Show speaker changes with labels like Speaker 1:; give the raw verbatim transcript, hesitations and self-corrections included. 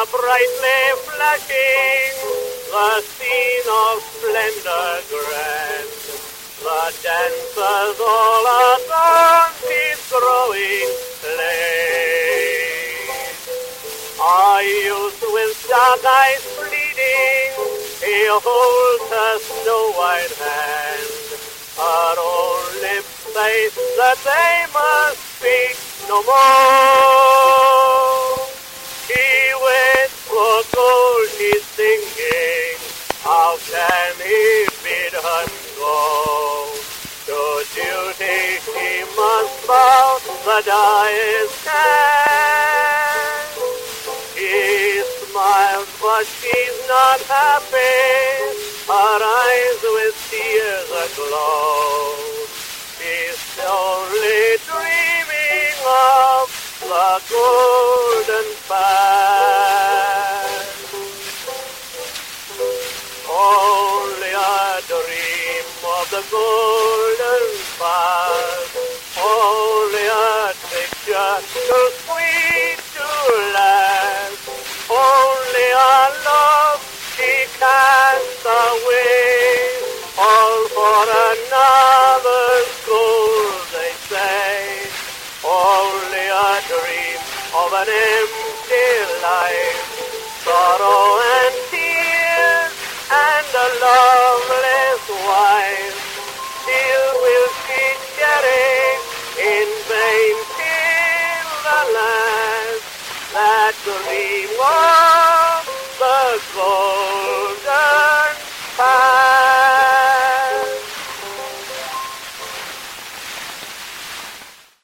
Speaker 1: brightly flashing, the scene of splendor grand. The dancers all adorned his growing plain. A youth with dark eyes pleading, he holds her snow-white hand. Her own lips say that they must speak no more. He waits for gold, he's singing, how can he bid her go? To duty he must bow, the die is cast. He smiles, but she's not happy, her eyes with tears aglow. She's only dreaming of the golden past. Only a dream of the golden past. Only a picture too sweet to last. Only a love she cast away. All for another's gold, they say. Only a dream of an empty life. Sorrow and tears and a loveless wife. Still will she cherish in vain till the last that dream was